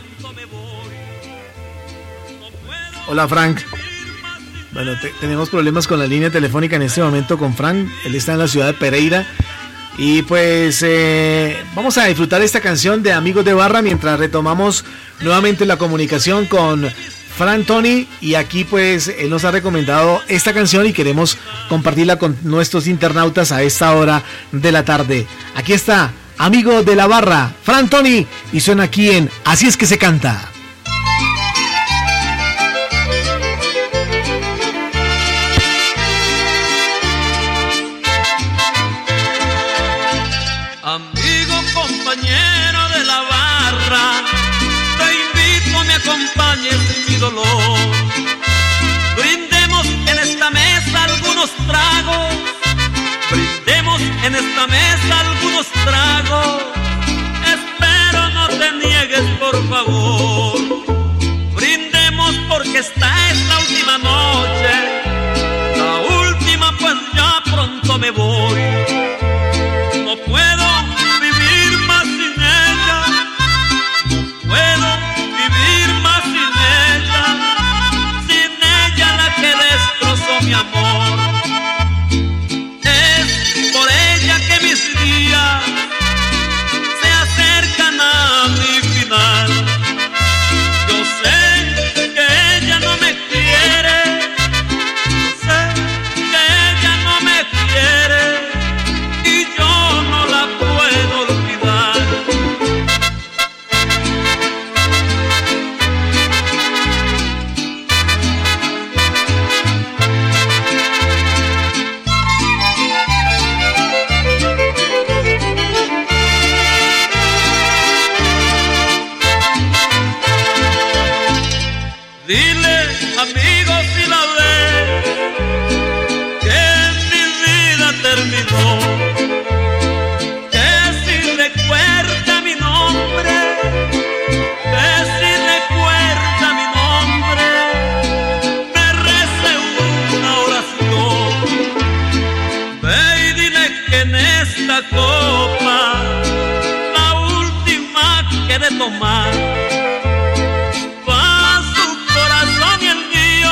Hola, Frank. Bueno, tenemos problemas con la línea telefónica en este momento con Frank. Él está en la ciudad de Pereira. Y pues vamos a disfrutar esta canción de Amigos de Barra mientras retomamos nuevamente la comunicación con Frank Tony. Y aquí pues él nos ha recomendado esta canción y queremos compartirla con nuestros internautas a esta hora de la tarde. Aquí está, Amigo de la Barra, Frank Tony, y suena aquí en Así es que se canta. Compañero de la barra, te invito a me acompañes en mi dolor. Brindemos en esta mesa algunos tragos, brindemos en esta mesa algunos tragos. Espero no te niegues, por favor. Brindemos porque esta es la última noche, la última, pues ya pronto me voy. No puedo vivir más sin ella, no puedo vivir más sin ella la que destrozó mi amor. Es por ella que mis días se acercan a mi final. Yo sé que ella no me quiere, yo sé que ella no me quiere, y yo no la puedo olvidar. Dile, amigo, si la ves, que mi vida terminó, que si recuerda mi nombre, que si recuerda mi nombre, me rece una oración. Ve y dile que en esta copa, la última que de tomar, va su corazón y el mío,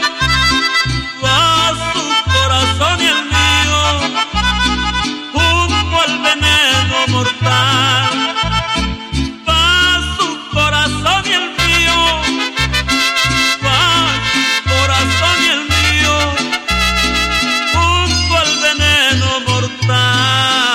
va su corazón y el mío, junto al veneno mortal. Va su corazón y el mío, va su corazón y el mío, junto al veneno mortal.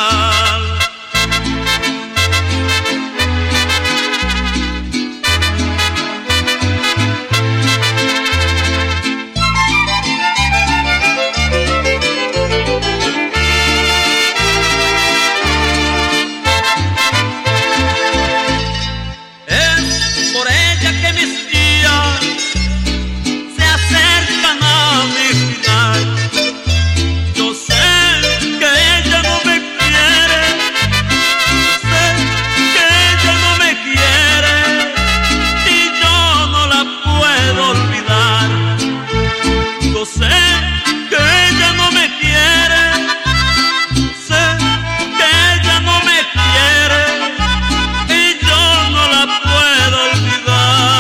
Es por ella que mis días se acercan a mi final. Yo sé que ella no me quiere, yo sé que ella no me quiere, y yo no la puedo olvidar. Yo sé que ella no me quiere, yo sé que ella no me quiere, y yo no la puedo olvidar.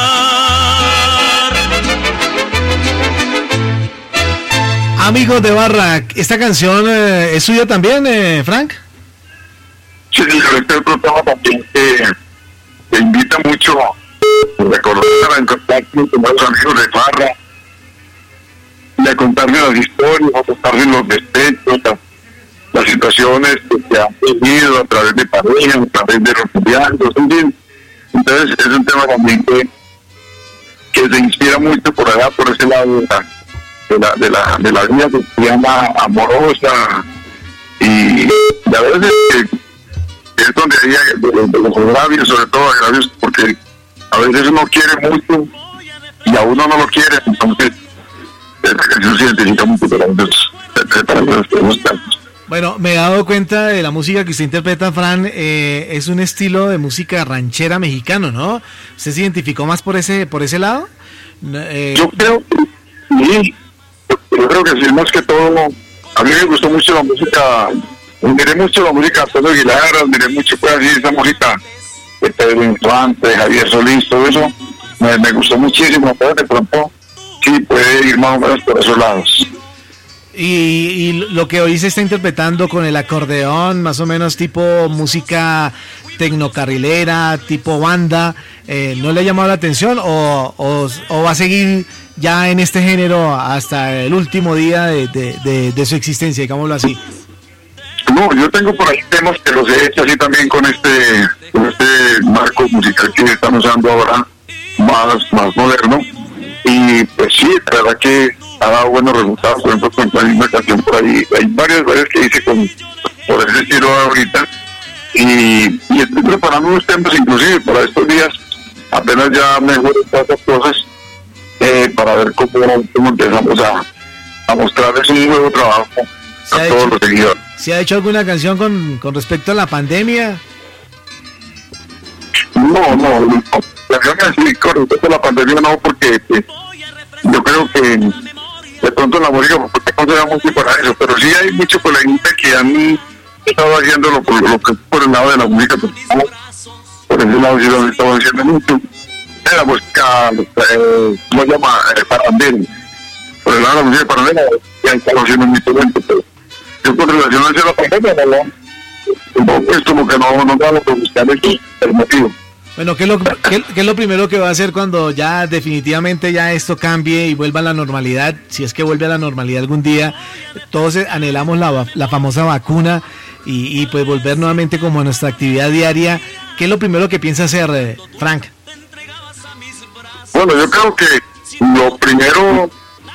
Amigos de Barra, esta canción es suya también, Frank. Sí, este programa también te invita mucho a recordar, a encontrarnos con los amigos de Barra, y a contarles las historias, a contarles los despechos, las situaciones que se han vivido a través de parejas, a través de refugiados, en fin. Entonces es un tema también que se inspira mucho por allá, por ese lado de la vida que se llama amorosa, y a veces es donde hay de los agravios, sobre todo agravios, porque a veces uno quiere mucho y a uno no lo quiere, entonces esa canción se identifica mucho para los casos. Bueno, me he dado cuenta de la música que usted interpreta, Fran, es un estilo de música ranchera mexicano, ¿no? ¿Usted se identificó más por ese lado? Yo creo que sí, yo creo que sí, más que todo, a mí me gustó mucho la música, miré mucho la música de Antonio Aguilar, miré mucho pues así esa música de Pedro Infante, de Javier Solís, todo eso, me gustó muchísimo, pero de pronto sí puede ir más o menos por esos lados. Y lo que hoy se está interpretando con el acordeón, más o menos tipo música tecnocarrilera, tipo banda, ¿no le ha llamado la atención o va a seguir ya en este género hasta el último día de su existencia, digámoslo así? No, yo tengo por ahí temas que los he hecho así también con este marco musical que estamos usando ahora, más moderno, y pues sí, la verdad que ha dado buenos resultados. Por ejemplo, con la misma canción por ahí, hay varias que hice por ese estilo ahorita, y estoy preparando unos temas inclusive para estos días, apenas ya mejor estas cosas, para ver cómo empezamos a mostrarles un nuevo trabajo a todos los seguidores. ¿Se ha hecho alguna canción con respecto a la pandemia? No, canciones con respecto a la pandemia no, porque yo creo que de pronto la música no se da mucho para eso, pero sí hay mucho por la gente que han estado haciéndolo por el lado de la música, por ese lado sí lo estamos haciendo mucho. La música, ¿cómo se llama? Parandera. Por el lado de la música parandera ya estamos haciendo mucho momento, pero yo con relación a la pandemia no, es como que no vamos a buscar el motivo. Bueno, ¿qué es lo primero que va a hacer cuando ya definitivamente ya esto cambie y vuelva a la normalidad? Si es que vuelve a la normalidad algún día, todos anhelamos la famosa vacuna y pues volver nuevamente como a nuestra actividad diaria. ¿Qué es lo primero que piensa hacer, Frank? Bueno, yo creo que lo primero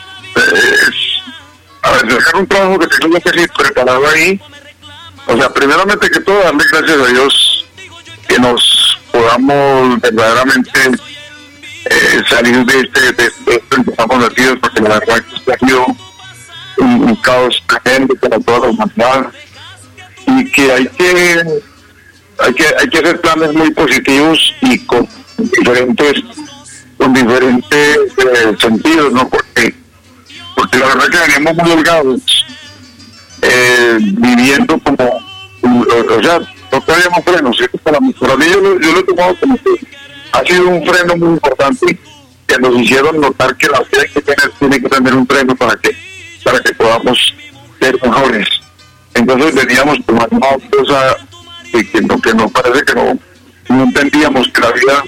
es dejar un trabajo que tengo que ser preparado ahí. O sea, primeramente que todo, darle gracias a Dios que nos podamos verdaderamente salir de esto que estamos metidos, porque la verdad que ha sido un caos tremendo para toda la humanidad, y que hay que hacer planes muy positivos y con diferentes sentidos, ¿no? Porque la verdad que veníamos muy holgados, viviendo como, o sea, no teníamos frenos, ¿sí? Para mí yo lo he tomado como que ha sido un freno muy importante, que nos hicieron notar que la vida tiene que tener un freno para que podamos ser mejores. Entonces veníamos tomando una cosa que nos parece que no entendíamos, que la vida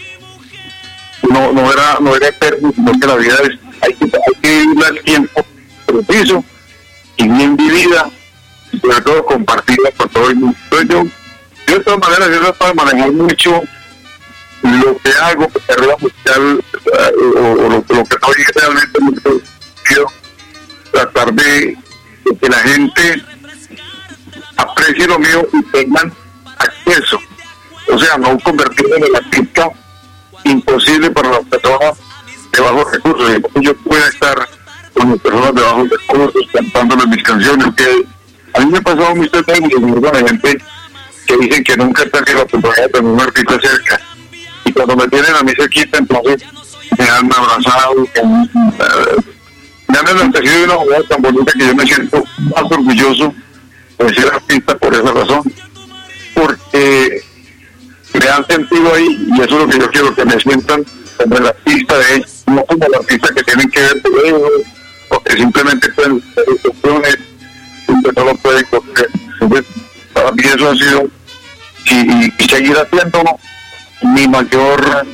no era eterno, sino que la vida hay que vivirla al tiempo preciso y bien vivida, y sobre todo compartirla con todo el mundo. Entonces yo de todas maneras yo trato de manejar mucho lo que hago, carrera musical, o lo que soy realmente muy quiero tratar de que la gente aprecie lo mío y tengan acceso, o sea, no convertirme en el artista imposible para las personas de bajos recursos. Entonces yo pueda estar con las personas de bajos recursos cantándoles mis canciones, que a mí me ha pasado mucho tiempo con la gente que dicen que nunca han tenido la oportunidad de tener un artista cerca, y cuando me tienen a mí cerquita, entonces me han abrazado, me han enaltecido de una manera tan bonita que yo me siento más orgulloso de ser artista por esa razón, porque me han sentido ahí, y eso es lo que yo quiero, que me sientan como el artista de ellos, no como el artista que tienen que ver por ellos, o que simplemente pueden hacer instrucciones y que no lo pueden coger. Entonces, para mí eso ha sido, y seguir haciendo mi mayor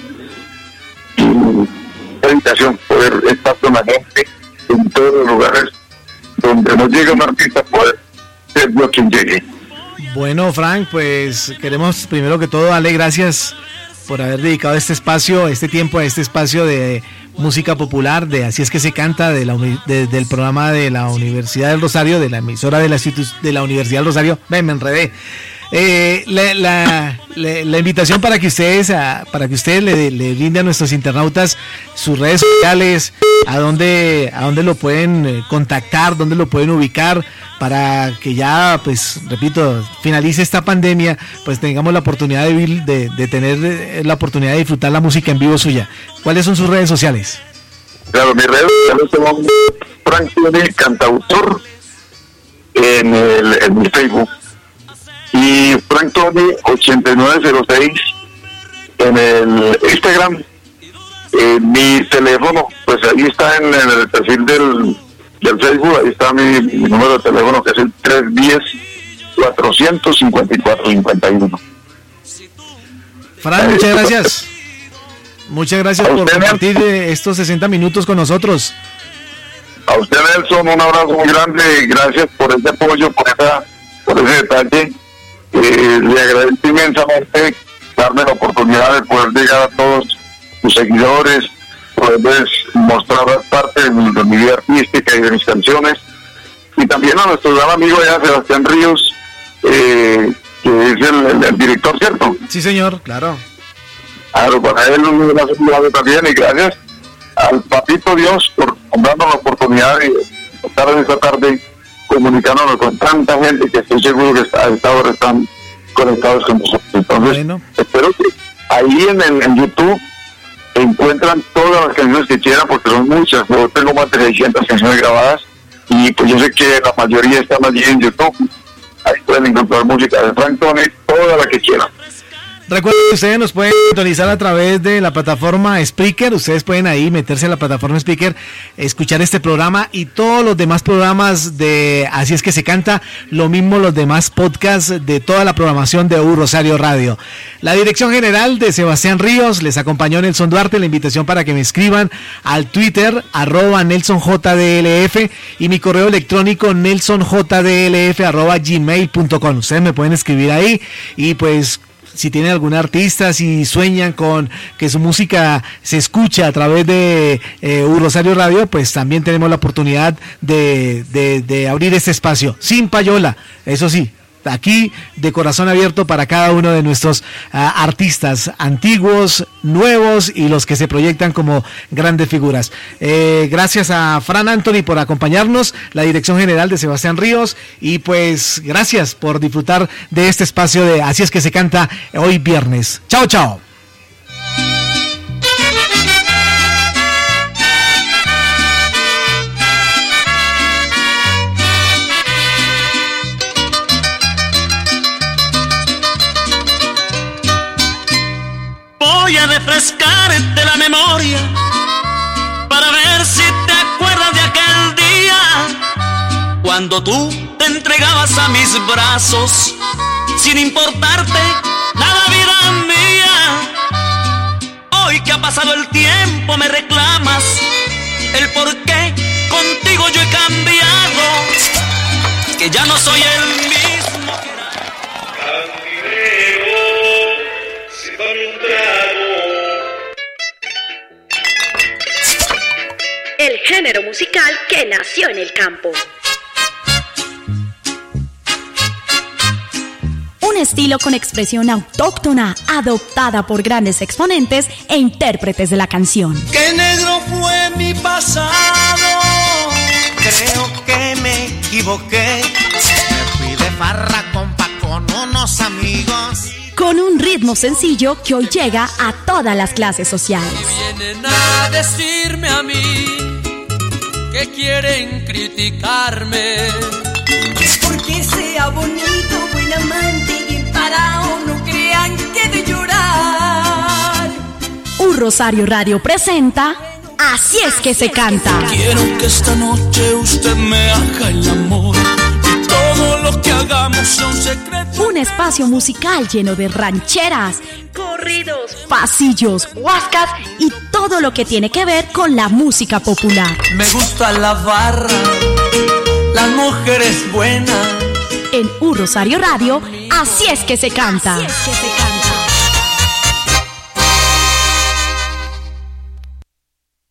dedicación, poder estar con la gente en todos los lugares donde no llega un artista, poder ser quien llegue. Bueno, Frank, pues queremos primero que todo darle gracias por haber dedicado este espacio, este tiempo a este espacio de música popular, de Así es que se canta, del programa de la Universidad del Rosario, de la emisora de la Universidad del Rosario. Me enredé. La invitación para que ustedes le brinden a nuestros internautas sus redes sociales, a dónde lo pueden contactar, dónde lo pueden ubicar, para que ya, pues, repito, finalice esta pandemia, pues tengamos la oportunidad de tener la oportunidad de disfrutar la música en vivo suya. ¿Cuáles son sus redes sociales? Claro, mis redes sociales son Frank Tony Cantautor en mi Facebook, y Frank Tony 8906 en el Instagram. Mi teléfono, pues ahí está en el perfil del Facebook, ahí está mi número de teléfono, que es el 310-454-51. Fran, muchas gracias. Muchas gracias por compartir estos 60 minutos con nosotros. A usted, Nelson, un abrazo muy grande. Gracias por ese apoyo, por ese detalle. Le agradezco inmensamente darme la oportunidad de poder llegar a todos sus seguidores, poderles mostrar parte de mi vida artística y de mis canciones, y también a nuestro gran amigo ya Sebastián Ríos, que es el director, ¿cierto? Sí, señor, claro. Claro, para él un abrazo también, y gracias al Papito Dios por darnos la oportunidad de estar en esta tarde comunicándonos con tanta gente, que estoy seguro que a esta hora están conectados con nosotros. Entonces, bueno, espero que ahí en YouTube encuentran todas las canciones que quieran, porque son muchas. Yo tengo más de 600 canciones grabadas, y pues yo sé que la mayoría están allí en YouTube. Ahí pueden encontrar música de Frank Tony, toda la que quieran. Recuerden que ustedes nos pueden sintonizar a través de la plataforma Spreaker. Ustedes pueden ahí meterse a la plataforma Spreaker, escuchar este programa y todos los demás programas de Así es que se canta. Lo mismo los demás podcasts de toda la programación de U Rosario Radio. La dirección general de Sebastián Ríos, les acompañó Nelson Duarte. La invitación para que me escriban al Twitter @NelsonJDLF, y mi correo electrónico nelsonjdlf@gmail.com. Ustedes me pueden escribir ahí, y pues si tienen algún artista, si sueñan con que su música se escuche a través de U Rosario Radio, pues también tenemos la oportunidad de abrir este espacio, sin payola, eso sí, aquí de corazón abierto para cada uno de nuestros artistas antiguos, nuevos y los que se proyectan como grandes figuras. Gracias a Fran Anthony por acompañarnos, la dirección general de Sebastián Ríos, y pues gracias por disfrutar de este espacio de Así es que se canta hoy viernes. Chao, chao. Voy a refrescarte la memoria para ver si te acuerdas de aquel día cuando tú te entregabas a mis brazos sin importarte nada, vida mía. Hoy que ha pasado el tiempo me reclamas el por qué contigo yo he cambiado, que ya no soy el mismo que era. Cantinero, sírvame un trago. El género musical que nació en el campo. Un estilo con expresión autóctona, adoptada por grandes exponentes e intérpretes de la canción. ¡Qué negro fue mi pasado! Creo que me equivoqué. Me fui de farra, compa, con unos amigos. Con un ritmo sencillo que hoy llega a todas las clases sociales. Y vienen a decirme a mí que quieren criticarme. Porque sea bonito, buen amante y bien parado, no crean que de llorar. U Rosario Radio presenta Así es que se canta. Quiero que esta noche usted me haga el amor y todo lo que hagamos sea un secreto. Un espacio musical lleno de rancheras, Corridos, pasillos, huascas y todo lo que tiene que ver con la música popular. Me gusta la barra, las mujeres buenas. En U Rosario Radio, Así es que se canta. Así es que se canta.